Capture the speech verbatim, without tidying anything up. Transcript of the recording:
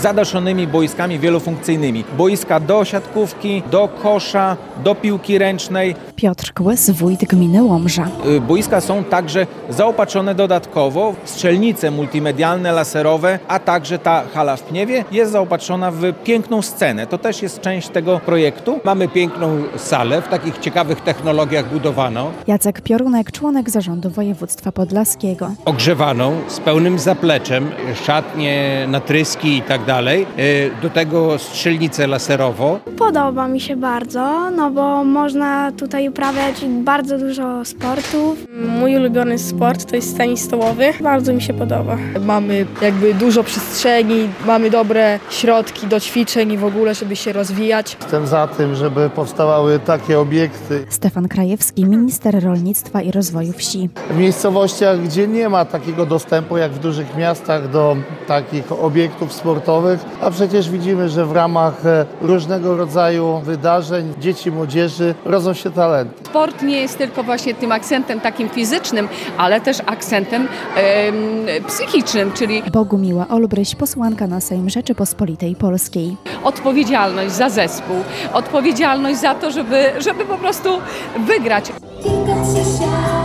zadaszonymi boiskami wielofunkcyjnymi. Boiska do siatkówki, do kosza, do piłki ręcznej. Piotr Kłys, wójt gminy Łomża. Boiska są także zaopatrzone dodatkowo w strzelnice multimedialne, laserowe, a także ta hala w Pniewie jest zaopatrzona w piękną scenę. To też jest część tego projektu. Mamy piękną salę, w takich ciekawych technologiach budowaną. Jacek Piorunek, członek zarządu województwa podlaskiego. Ogrzewaną, z pełnym zapleczem, szatnie, natryski i tak dalej. Do tego strzelnicę laserową. Podoba mi się bardzo, no bo można tutaj uprawiać bardzo dużo sportów. Mój ulubiony sport to jest tenis stołowy. Bardzo mi się podoba. Mamy jakby dużo przestrzeni, mamy dobre środki do ćwiczeń i w ogóle, żeby się rozwijać. Jestem za tym, żeby powstawały takie obiekty. Stefan Krajewski, minister rolnictwa i rozwoju wsi. W miejscowościach, gdzie nie ma takiego dostępu jak w dużych miastach do takich obiektów sportowych, a przecież widzimy, że w ramach różnego rodzaju wydarzeń dzieci, młodzieży rodzą się talenty. Sport nie jest tylko właśnie tym akcentem takim fizycznym, ale też akcentem e, psychicznym, czyli Bogumiła Olbryś, posłanka na Sejm Rzeczypospolitej Polskiej. Odpowiedzialność za zespół, odpowiedzialność za to, żeby, żeby po prostu wygrać.